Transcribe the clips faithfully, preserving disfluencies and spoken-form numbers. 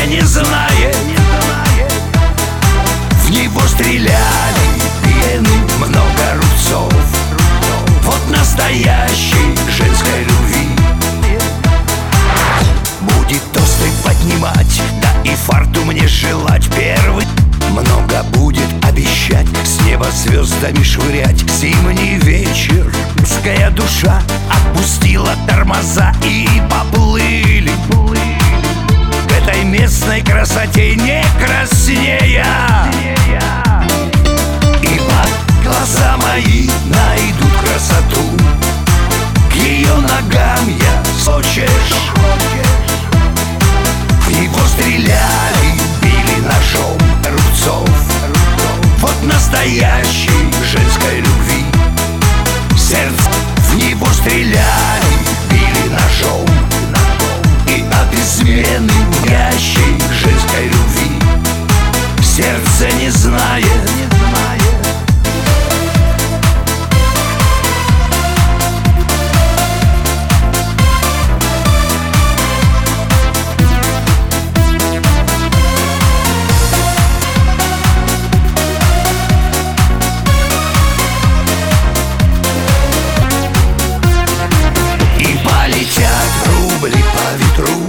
не знает. В него стреляли пены, много рубцов. Вот настоящей женской любви. Будет тосты поднимать, да и фарту мне желать. Первый много будет обещать, с неба звездами швырять. Зимний вечер, русская душа отпустила тормоза и поплыли к этой местной красоте не краснея. Ибо глаза мои найдут красоту, к ее ногам я хочешь. В него стреляли, били ножом рубцов. Вот настоящей женской любви. Сердце в него стреляли, били ножом. И от измены ящей женской любви сердце не знает. Рубли по ветру,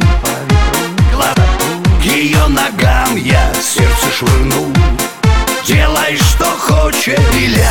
к ее ногам я сердце швырну. Делай, что хочешь, стреляй.